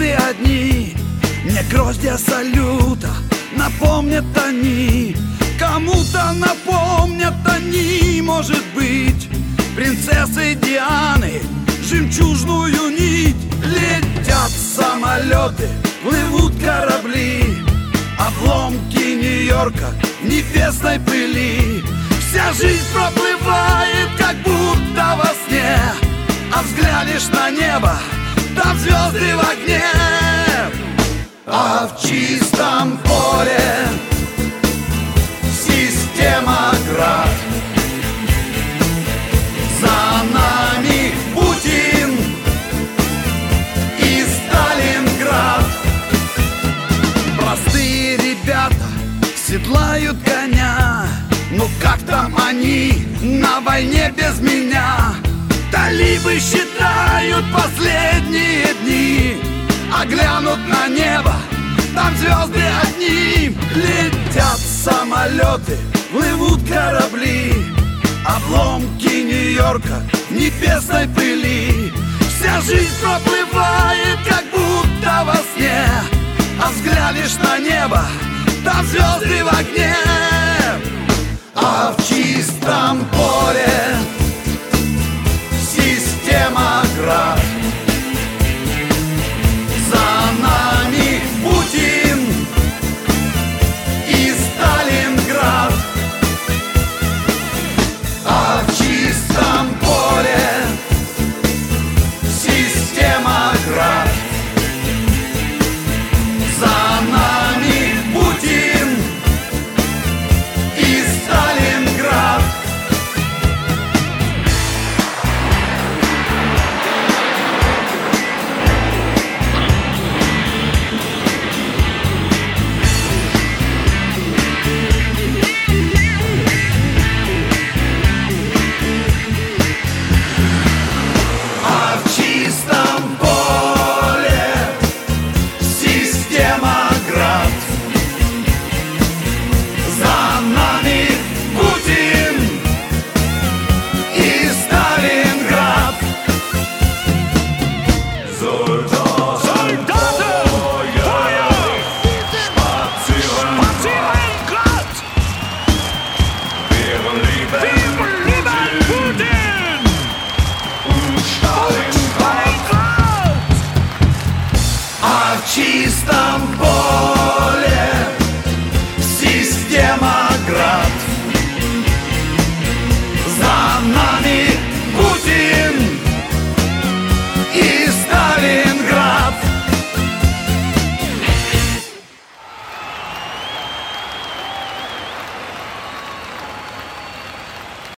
звезды одни. Мне гроздья салюта напомнят они. Кому-то напомнят они, может быть, принцессы Дианы, жемчужную нить. Летят самолеты, плывут корабли, обломки Нью-Йорка в небесной пыли. Вся жизнь проплывает, как будто во сне, а взглянешь на небо, там звезды в огне. А в чистом поле система град. За нами Путин и Сталинград. Простые ребята седлают коня. Ну как там они на войне без меня? Талибы считают последние дни, а глянут на небо, там звезды одни. Летят самолеты, плывут корабли, обломки Нью-Йорка в небесной пыли. Вся жизнь проплывает, как будто во сне, а взглянешь на небо, там звезды в огне. А в чистом поле система град. За нами Путин и Сталинград. А в чистом поле система град. За нами Путин и Сталинград. А в чистом поле система град. За нами Путин и Сталинград. Soldaten, Feuer! Spazieren glatt! Wären lieber Putin und Stalingrad! А в чистом поле